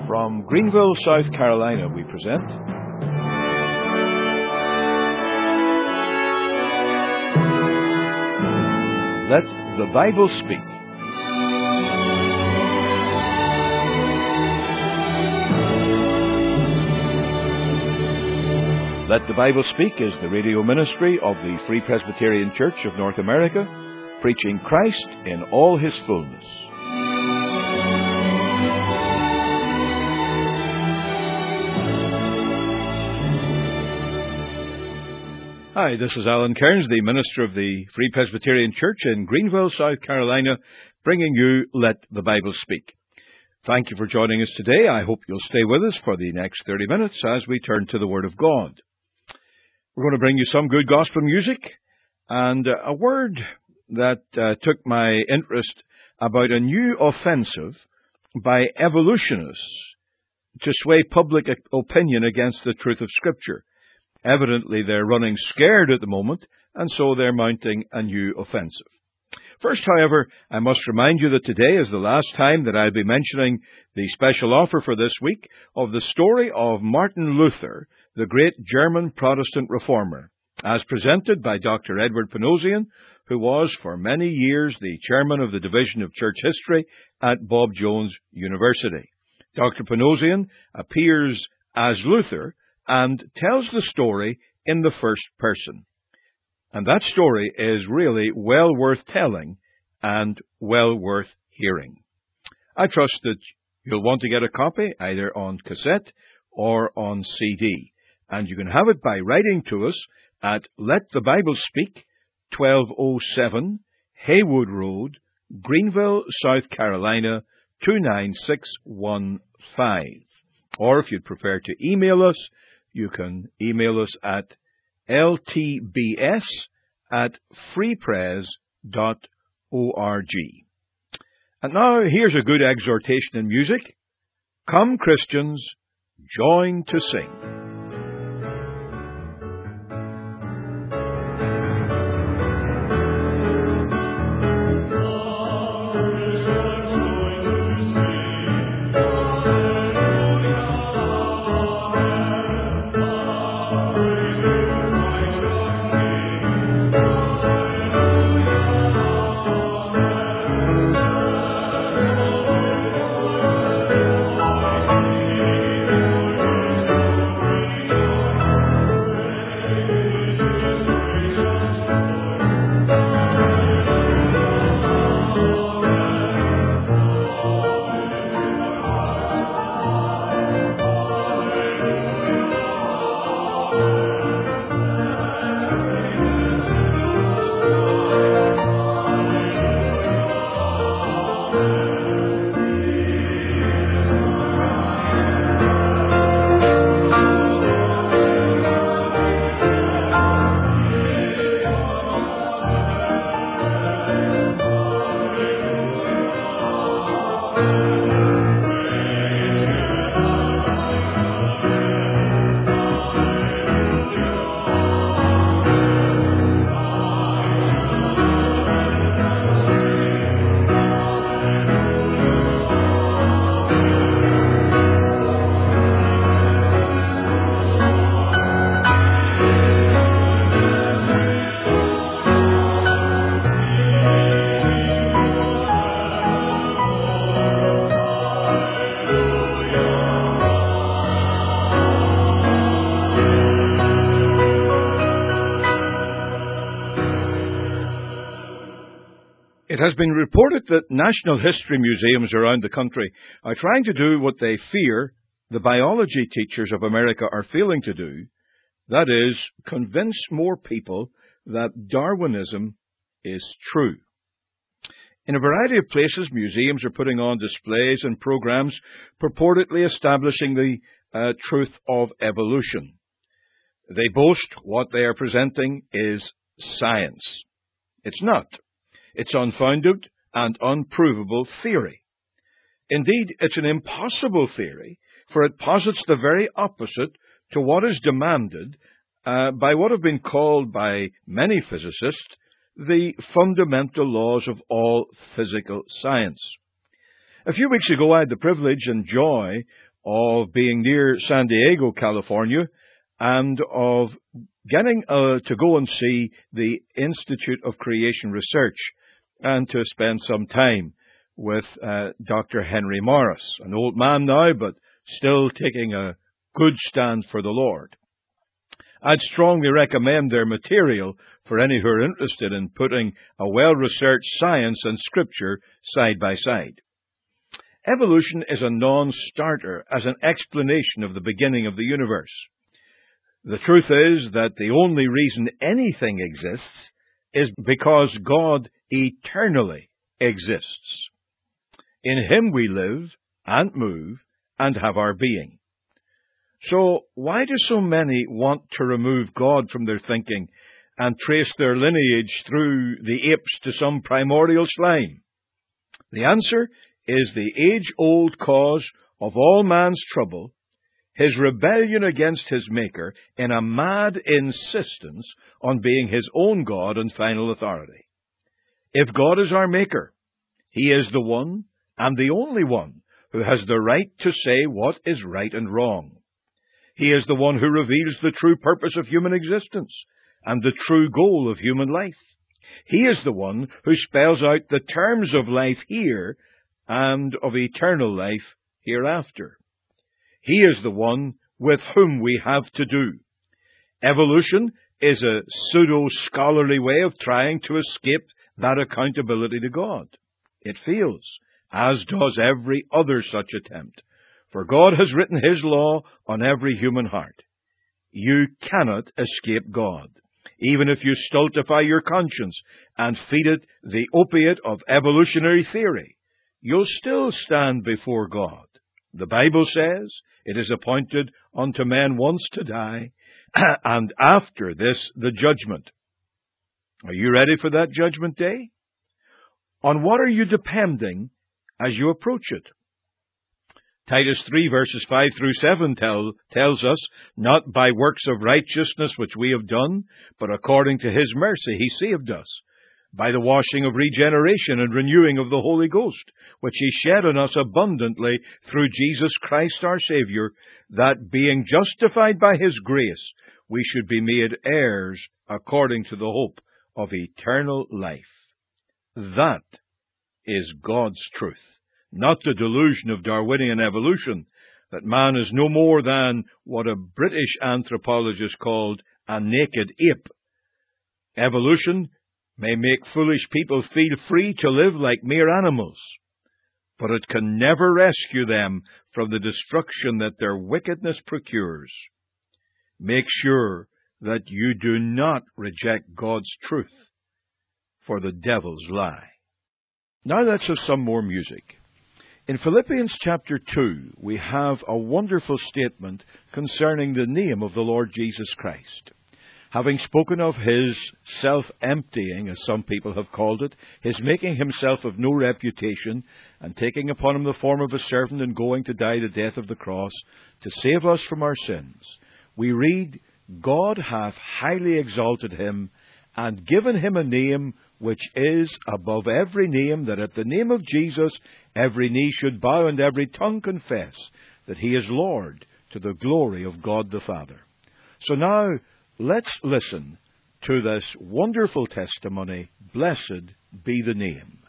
From Greenville, South Carolina, we present Let the Bible Speak. Let the Bible Speak is the radio ministry of the Free Presbyterian Church of North America, preaching Christ in all His fullness. Hi, this is Alan Cairns, the minister of the Free Presbyterian Church in Greenville, South Carolina, bringing you Let the Bible Speak. Thank you for joining us today. I hope you'll stay with us for the next 30 minutes as we turn to the Word of God. We're going to bring you some good gospel music and a word that took my interest about a new offensive by evolutionists to sway public opinion against the truth of Scripture. Evidently, they're running scared at the moment, and so they're mounting a new offensive. First, however, I must remind you that today is the last time that I'll be mentioning the special offer for this week of the story of Martin Luther, the great German Protestant reformer, as presented by Dr. Edward Panosian, who was for many years the chairman of the Division of Church History at Bob Jones University. Dr. Panosian appears as Luther and tells the story in the first person. And that story is really well worth telling and well worth hearing. I trust that you'll want to get a copy either on cassette or on CD. And you can have it by writing to us at Let the Bible Speak, 1207 Haywood Road, Greenville, South Carolina, 29615. Or if you'd prefer to email us, you can email us at ltbs@freepres.org. And now here's a good exhortation in music. Come, Christians, join to sing. It has been reported that national history museums around the country are trying to do what they fear the biology teachers of America are failing to do, that is, convince more people that Darwinism is true. In a variety of places, museums are putting on displays and programs purportedly establishing the truth of evolution. They boast what they are presenting is science. It's not. It's unfounded and unprovable theory. Indeed, it's an impossible theory, for it posits the very opposite to what is demanded by what have been called by many physicists the fundamental laws of all physical science. A few weeks ago, I had the privilege and joy of being near San Diego, California, and of getting to go and see the Institute of Creation Research and to spend some time with Dr. Henry Morris, an old man now, but still taking a good stand for the Lord. I'd strongly recommend their material for any who are interested in putting a well-researched science and Scripture side by side. Evolution is a non-starter as an explanation of the beginning of the universe. The truth is that the only reason anything exists is because God eternally exists. In Him we live and move and have our being. So why do so many want to remove God from their thinking and trace their lineage through the apes to some primordial slime? The answer is the age-old cause of all man's trouble, his rebellion against his Maker in a mad insistence on being his own God and final authority. If God is our Maker, He is the one and the only one who has the right to say what is right and wrong. He is the one who reveals the true purpose of human existence and the true goal of human life. He is the one who spells out the terms of life here and of eternal life hereafter. He is the one with whom we have to do. Evolution is a pseudo-scholarly way of trying to escape that accountability to God. It fails, as does every other such attempt. For God has written His law on every human heart. You cannot escape God, even if you stultify your conscience and feed it the opiate of evolutionary theory. You'll still stand before God. The Bible says it is appointed unto men once to die, and after this the judgment. Are you ready for that judgment day? On what are you depending as you approach it? Titus 3 verses 5 through 7 tells us, not by works of righteousness which we have done, but according to His mercy He saved us, by the washing of regeneration and renewing of the Holy Ghost, which He shed on us abundantly through Jesus Christ our Saviour, that being justified by His grace, we should be made heirs according to the hope of eternal life. That is God's truth, not the delusion of Darwinian evolution, that man is no more than what a British anthropologist called a naked ape. Evolution may make foolish people feel free to live like mere animals, but it can never rescue them from the destruction that their wickedness procures. Make sure that you do not reject God's truth for the devil's lie. Now let's have some more music. In Philippians chapter 2, we have a wonderful statement concerning the name of the Lord Jesus Christ. Having spoken of His self-emptying, as some people have called it, His making Himself of no reputation, and taking upon Him the form of a servant and going to die the death of the cross, to save us from our sins, we read, God hath highly exalted Him, and given Him a name which is above every name, that at the name of Jesus every knee should bow and every tongue confess that He is Lord, to the glory of God the Father. So now, let's listen to this wonderful testimony, Blessed be the name.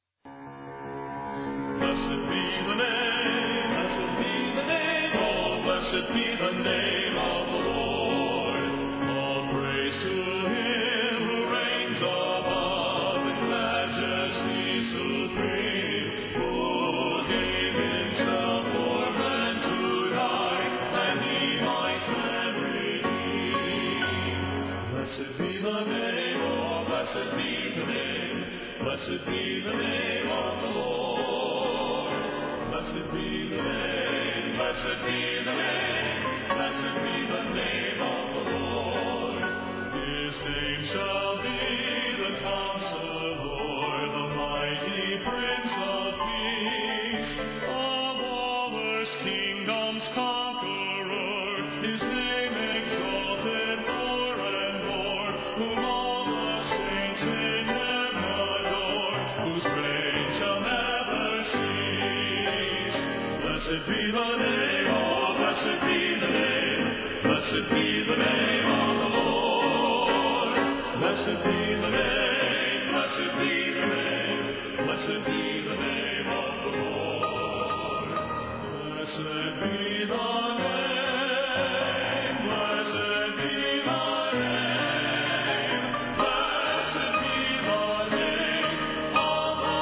Blessed be the name, blessed be the name, oh, blessed be the name of the Lord. All praise to Him who reigns above in majesty supreme, who gave Himself for man to die, and He might man redeem. Blessed be the name, oh, blessed be the name, blessed be the name of the Lord. Blessed be the name, blessed be the name, blessed be the name of the Lord. His name shall be the Counselor, the mighty Prince of Peace, of all earth's kingdoms conqueror. His name exalted more and more, whom all the saints in heaven adore, whose reign shall never cease. Blessed be the name, oh, blessed be the name. Blessed be the name of the Lord. Blessed be the name, blessed be the name. Blessed be the name of the Lord. Blessed be the name, blessed be the name. Blessed be the name of the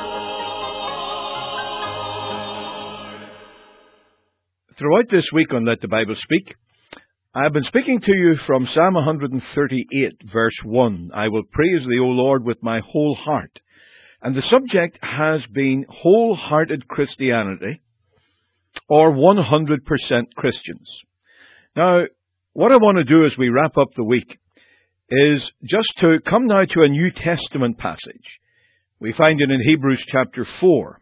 Lord. Throughout this week on Let the Bible Speak, I've been speaking to you from Psalm 138, verse 1. I will praise thee, O Lord, with my whole heart. And the subject has been wholehearted Christianity, or 100% Christians. Now, what I want to do as we wrap up the week is just to come now to a New Testament passage. We find it in Hebrews chapter 4.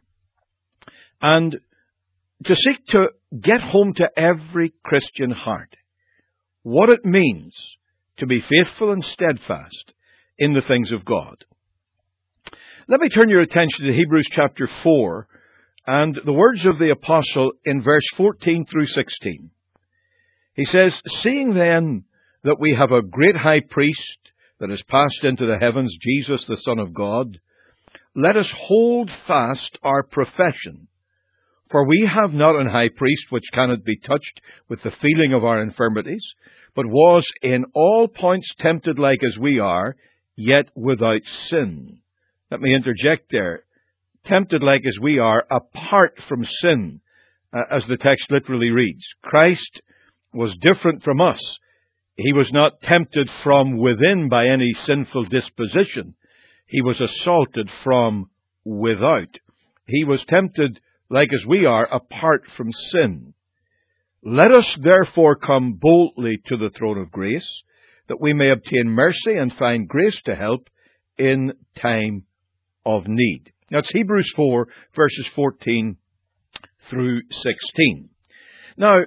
And to seek to get home to every Christian heart what it means to be faithful and steadfast in the things of God. Let me turn your attention to Hebrews chapter 4 and the words of the apostle in verse 14 through 16. He says, "Seeing then that we have a great high priest that has passed into the heavens, Jesus the Son of God, let us hold fast our profession. For we have not an high priest which cannot be touched with the feeling of our infirmities, but was in all points tempted like as we are, yet without sin." Let me interject there. Tempted like as we are, apart from sin, as the text literally reads. Christ was different from us. He was not tempted from within by any sinful disposition. He was assaulted from without. He was tempted like as we are, apart from sin. Let us therefore come boldly to the throne of grace, that we may obtain mercy and find grace to help in time of need. That's Hebrews 4, verses 14 through 16. Now,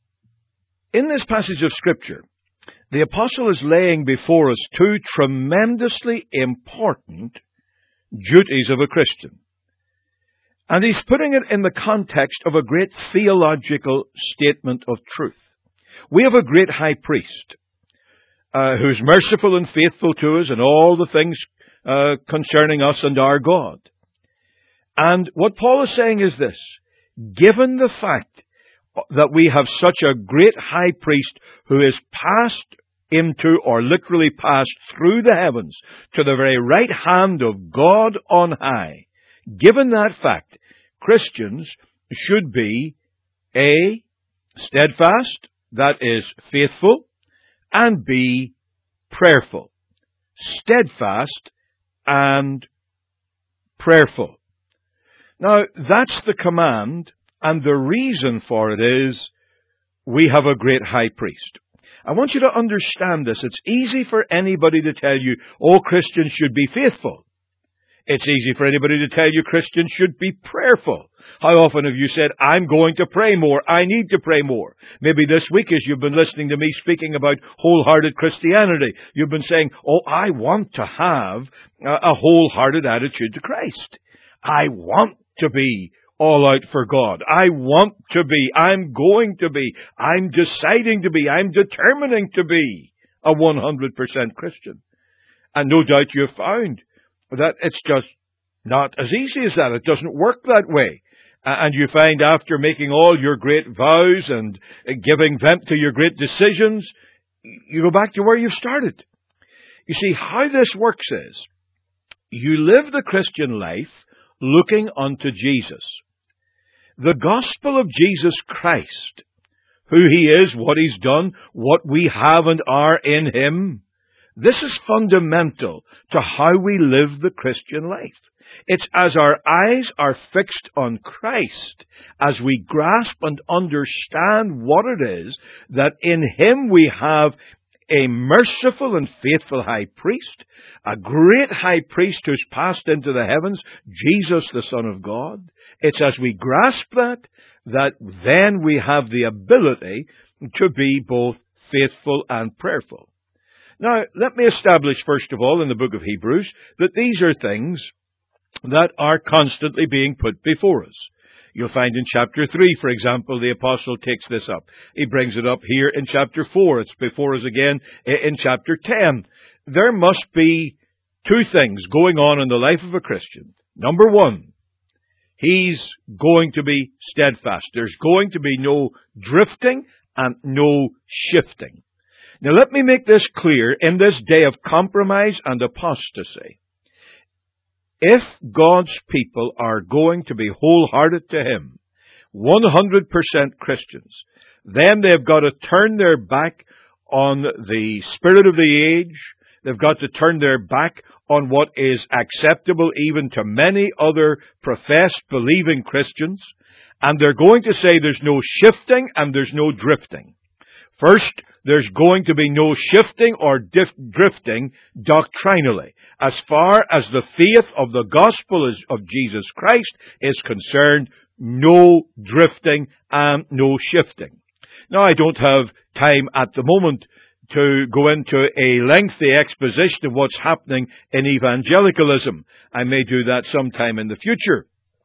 in this passage of Scripture, the apostle is laying before us two tremendously important duties of a Christian. And he's putting it in the context of a great theological statement of truth. We have a great high priest who's merciful and faithful to us in all the things concerning us and our God. And what Paul is saying is this: given the fact that we have such a great high priest who is passed into, or literally passed through the heavens to the very right hand of God on high, given that fact, Christians should be A, steadfast, that is, faithful, and B, prayerful. Steadfast and prayerful. Now, that's the command, and the reason for it is we have a great high priest. I want you to understand this. It's easy for anybody to tell you, oh, Christians should be faithful. It's easy for anybody to tell you Christians should be prayerful. How often have you said, I'm going to pray more, I need to pray more? Maybe this week as you've been listening to me speaking about wholehearted Christianity, you've been saying, oh, I want to have a wholehearted attitude to Christ. I want to be all out for God. I want to be, I'm going to be, I'm deciding to be, I'm determining to be a 100% Christian. And no doubt you've found that it's just not as easy as that. It doesn't work that way. And you find after making all your great vows and giving vent to your great decisions, you go back to where you started. You see, how this works is, you live the Christian life looking unto Jesus. The gospel of Jesus Christ, who He is, what He's done, what we have and are in Him, this is fundamental to how we live the Christian life. It's as our eyes are fixed on Christ, as we grasp and understand what it is, that in Him we have a merciful and faithful high priest, a great high priest who's passed into the heavens, Jesus the Son of God. It's as we grasp that then we have the ability to be both faithful and prayerful. Now, let me establish, first of all, in the book of Hebrews, that these are things that are constantly being put before us. You'll find in chapter 3, for example, the apostle takes this up. He brings it up here in chapter 4. It's before us again in chapter 10. There must be two things going on in the life of a Christian. Number one, he's going to be steadfast. There's going to be no drifting and no shifting. Now let me make this clear in this day of compromise and apostasy. If God's people are going to be wholehearted to Him, 100% Christians, then they've got to turn their back on the spirit of the age. They've got to turn their back on what is acceptable even to many other professed believing Christians. And they're going to say there's no shifting and there's no drifting. First, there's going to be no shifting or drifting doctrinally. As far as the faith of the gospel of Jesus Christ is concerned, no drifting and no shifting. Now, I don't have time at the moment to go into a lengthy exposition of what's happening in evangelicalism. I may do that sometime in the future.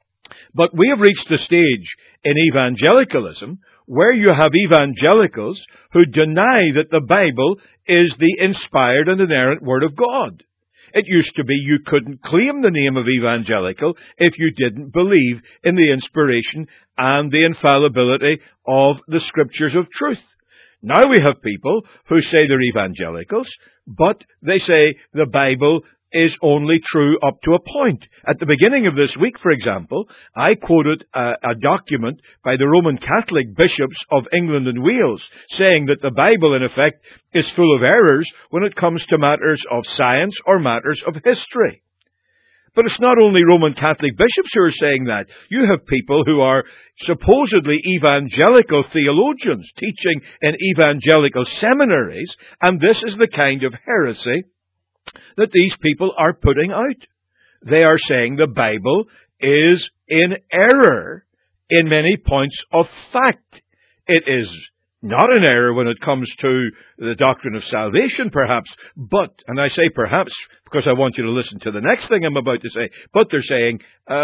But we have reached the stage in evangelicalism where you have evangelicals who deny that the Bible is the inspired and inerrant Word of God. It used to be you couldn't claim the name of evangelical if you didn't believe in the inspiration and the infallibility of the Scriptures of truth. Now we have people who say they're evangelicals, but they say the Bible is only true up to a point. At the beginning of this week, for example, I quoted a document by the Roman Catholic bishops of England and Wales saying that the Bible, in effect, is full of errors when it comes to matters of science or matters of history. But it's not only Roman Catholic bishops who are saying that. You have people who are supposedly evangelical theologians teaching in evangelical seminaries, and this is the kind of heresy that these people are putting out. They are saying the Bible is in error in many points of fact. It is not an error when it comes to the doctrine of salvation, perhaps, but, and I say perhaps because I want you to listen to the next thing I'm about to say, but they're saying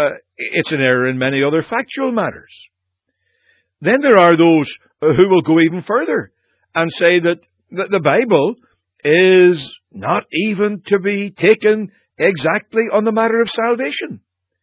it's an error in many other factual matters. Then there are those who will go even further and say that the Bible is not even to be taken exactly on the matter of salvation.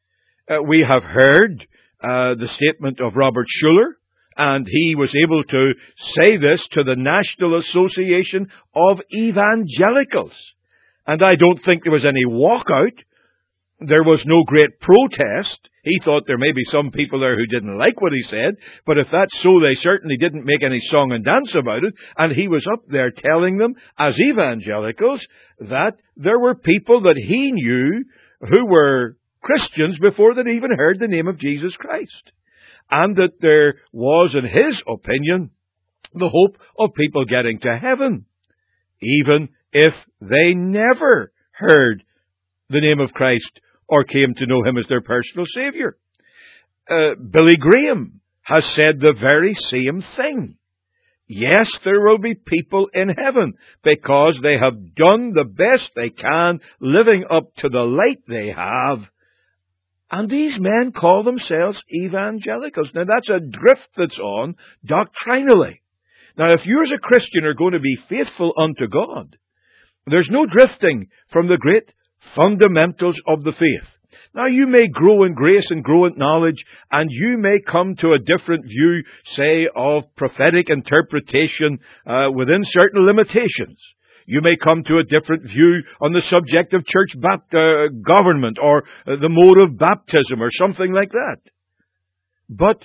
We have heard the statement of Robert Schuller, and he was able to say this to the National Association of Evangelicals. And I don't think there was any walkout. There was no great protest. He thought there may be some people there who didn't like what he said, but if that's so, they certainly didn't make any song and dance about it, and he was up there telling them, as evangelicals, that there were people that he knew who were Christians before they'd even heard the name of Jesus Christ, and that there was, in his opinion, the hope of people getting to heaven, even if they never heard the name of Christ or came to know Him as their personal Savior. Billy Graham has said the very same thing. Yes, there will be people in heaven because they have done the best they can, living up to the light they have. And these men call themselves evangelicals. Now, that's a drift that's on doctrinally. Now, if you as a Christian are going to be faithful unto God, there's no drifting from the great fundamentals of the faith. Now, you may grow in grace and grow in knowledge, and you may come to a different view, say, of prophetic interpretation within certain limitations. You may come to a different view on the subject of church government or the mode of baptism or something like that. But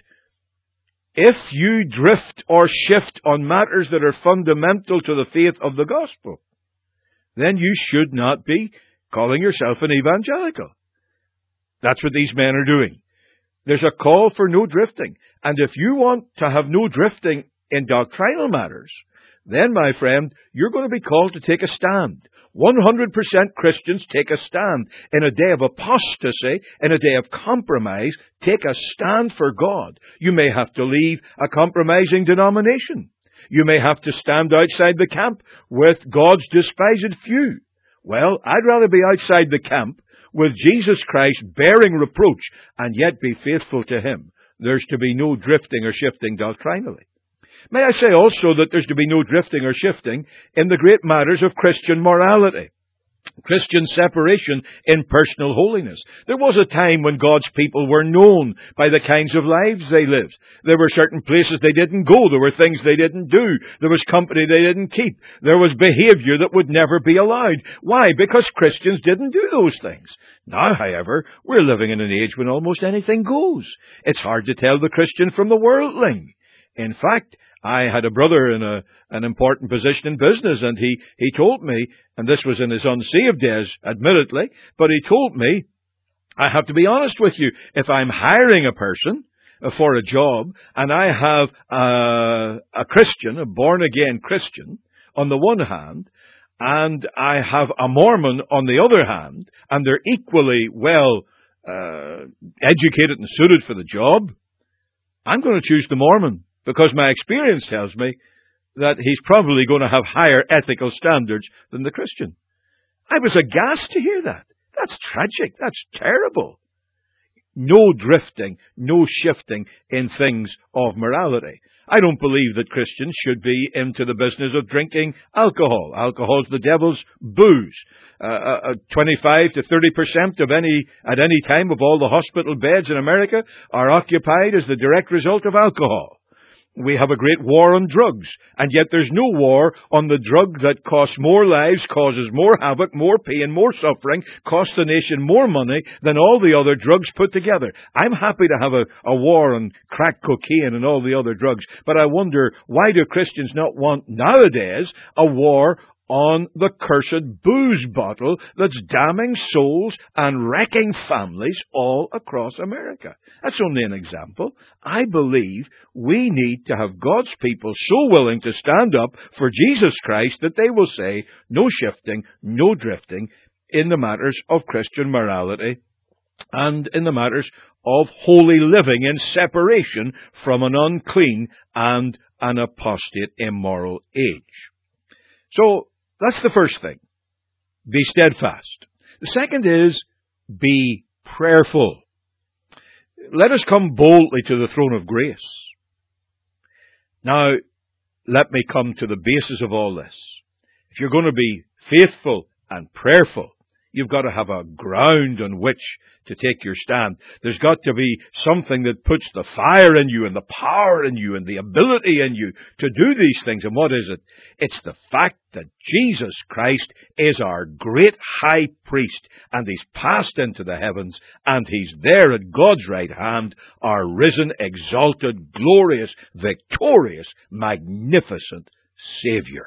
if you drift or shift on matters that are fundamental to the faith of the gospel, then you should not be calling yourself an evangelical. That's what these men are doing. There's a call for no drifting. And if you want to have no drifting in doctrinal matters, then, my friend, you're going to be called to take a stand. 100% Christians take a stand. In a day of apostasy, in a day of compromise, take a stand for God. You may have to leave a compromising denomination. You may have to stand outside the camp with God's despised few. Well, I'd rather be outside the camp with Jesus Christ bearing reproach and yet be faithful to Him there's to be no drifting or shifting doctrinally. May I say also that there's to be no drifting or shifting in the great matters of Christian morality, Christian separation in personal holiness. There was a time when God's people were known by the kinds of lives they lived. There were certain places they didn't go. There were things they didn't do. There was company they didn't keep. There was behavior that would never be allowed. Why? Because Christians didn't do those things. Now, however, we're living in an age when almost anything goes. It's hard to tell the Christian from the worldling. In fact, I had a brother in an important position in business, and he told me, and this was in his unsaved days, admittedly, but he told me, I have to be honest with you, if I'm hiring a person for a job, and I have a Christian, a born-again Christian, on the one hand, and I have a Mormon on the other hand, and they're equally well educated and suited for the job, I'm going to choose the Mormon. Because my experience tells me that he's probably going to have higher ethical standards than the Christian. I was aghast to hear that. That's tragic. That's terrible. No drifting, no shifting in things of morality. I don't believe that Christians should be into the business of drinking alcohol. Alcohol's the devil's booze. 25 to 30% at any time of all the hospital beds in America are occupied as the direct result of alcohol. We have a great war on drugs, and yet there's no war on the drug that costs more lives, causes more havoc, more pain, more suffering, costs the nation more money than all the other drugs put together. I'm happy to have a war on crack cocaine and all the other drugs, but I wonder, why do Christians not want nowadays a war on the cursed booze bottle that's damning souls and wrecking families all across America? That's only an example. I believe we need to have God's people so willing to stand up for Jesus Christ that they will say, no shifting, no drifting in the matters of Christian morality and in the matters of holy living in separation from an unclean and an apostate immoral age. So, that's the first thing. Be steadfast. The second is, be prayerful. Let us come boldly to the throne of grace. Now, let me come to the basis of all this. If you're going to be faithful and prayerful, you've got to have a ground on which to take your stand. There's got to be something that puts the fire in you and the power in you and the ability in you to do these things. And what is it? It's the fact that Jesus Christ is our great high priest, and he's passed into the heavens, and he's there at God's right hand, our risen, exalted, glorious, victorious, magnificent Savior.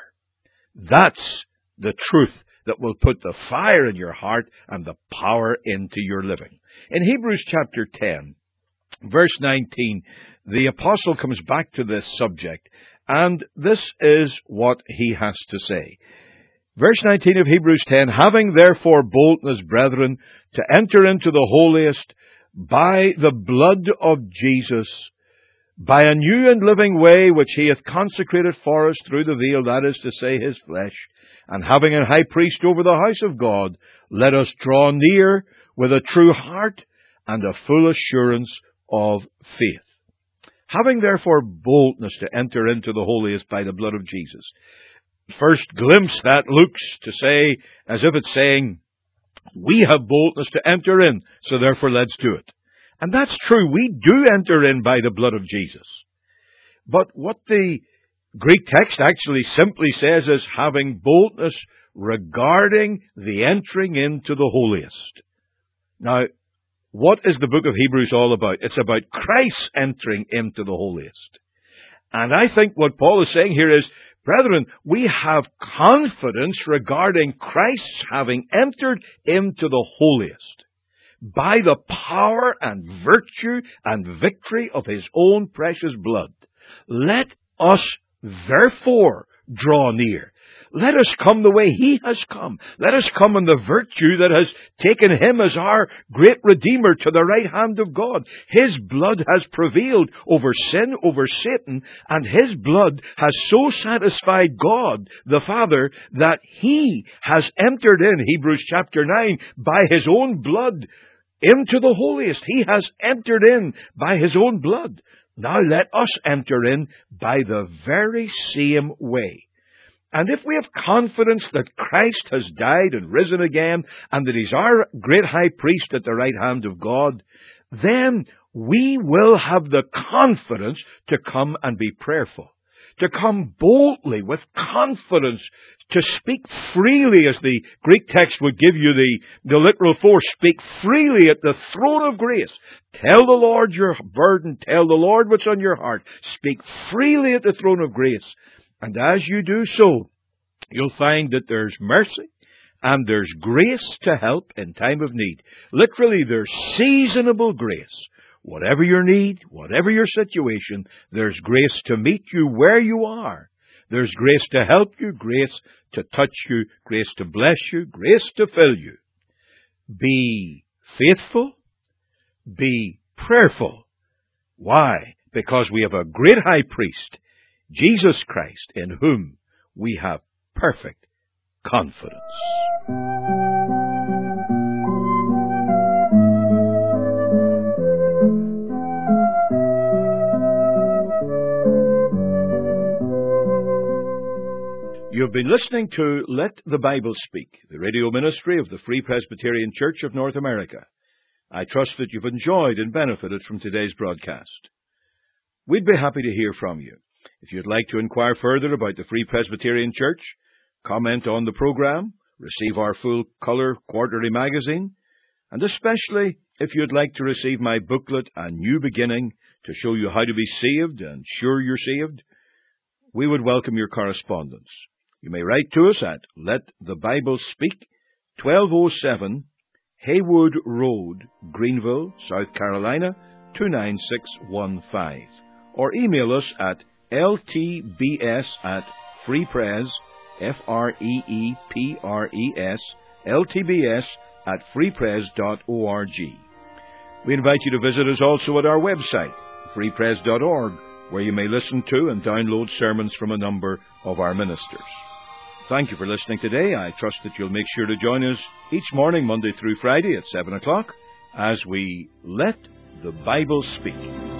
That's the truth that will put the fire in your heart and the power into your living. In Hebrews chapter 10, verse 19, the apostle comes back to this subject, and this is what he has to say. Verse 19 of Hebrews 10, having therefore boldness, brethren, to enter into the holiest by the blood of Jesus, by a new and living way which he hath consecrated for us through the veil, that is to say, his flesh, and having a high priest over the house of God, let us draw near with a true heart and a full assurance of faith. Having therefore boldness to enter into the holiest by the blood of Jesus. First glimpse that looks to say, as if it's saying, we have boldness to enter in, so therefore let's do it. And that's true, we do enter in by the blood of Jesus. But what the Greek text actually simply says is having boldness regarding the entering into the holiest. Now, what is the book of Hebrews all about? It's about Christ entering into the holiest. And I think what Paul is saying here is, brethren, we have confidence regarding Christ's having entered into the holiest by the power and virtue and victory of his own precious blood. Let us therefore draw near. Let us come the way he has come. Let us come in the virtue that has taken him as our great Redeemer to the right hand of God. His blood has prevailed over sin, over Satan, and his blood has so satisfied God, the Father, that he has entered in, Hebrews chapter 9, by his own blood into the holiest. He has entered in by His own blood. Now let us enter in by the very same way. And if we have confidence that Christ has died and risen again, and that He's our great high priest at the right hand of God, then we will have the confidence to come and be prayerful, to come boldly with confidence, to speak freely, as the Greek text would give you the literal force. Speak freely at the throne of grace. Tell the Lord your burden. Tell the Lord what's on your heart. Speak freely at the throne of grace. And as you do so, you'll find that there's mercy and there's grace to help in time of need. Literally, there's seasonable grace. Whatever your need, whatever your situation, there's grace to meet you where you are. There's grace to help you, grace to touch you, grace to bless you, grace to fill you. Be faithful. Be prayerful. Why? Because we have a great high priest, Jesus Christ, in whom we have perfect confidence. You've been listening to Let the Bible Speak, the radio ministry of the Free Presbyterian Church of North America. I trust that you've enjoyed and benefited from today's broadcast. We'd be happy to hear from you. If you'd like to inquire further about the Free Presbyterian Church, comment on the program, receive our full-color quarterly magazine, and especially if you'd like to receive my booklet, A New Beginning, to show you how to be saved and sure you're saved, we would welcome your correspondence. You may write to us at Let the Bible Speak, 1207 Haywood Road, Greenville, South Carolina, 29615. Or email us at ltbs@freepres, FREEPRES, ltbs@freepres.org. We invite you to visit us also at our website, freepres.org, where you may listen to and download sermons from a number of our ministers. Thank you for listening today. I trust that you'll make sure to join us each morning, Monday through Friday at 7 o'clock, as we Let the Bible Speak.